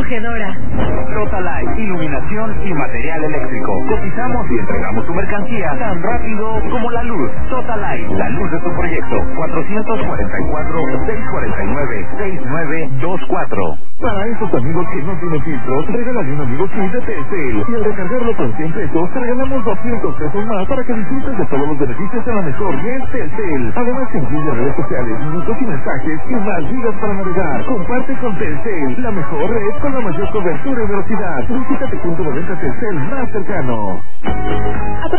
acogedora. Totalite, iluminación y material eléctrico. Cotizamos y entregamos tu mercancía tan rápido como la luz. Totalite, la luz de tu proyecto. 444-649-6924. Para esos amigos que no tienen filtros, regálale un amigo kit de Telcel. Y al recargarlo con 100 pesos, te regalamos 200 pesos más para que disfrutes de todos los beneficios de la mejor red Telcel. Además, te incluye redes sociales, minutos y mensajes y más gigas para navegar. Comparte con Telcel, la mejor red con la mayor cobertura y velocidad. Visítate punto de venta Telcel más cercano.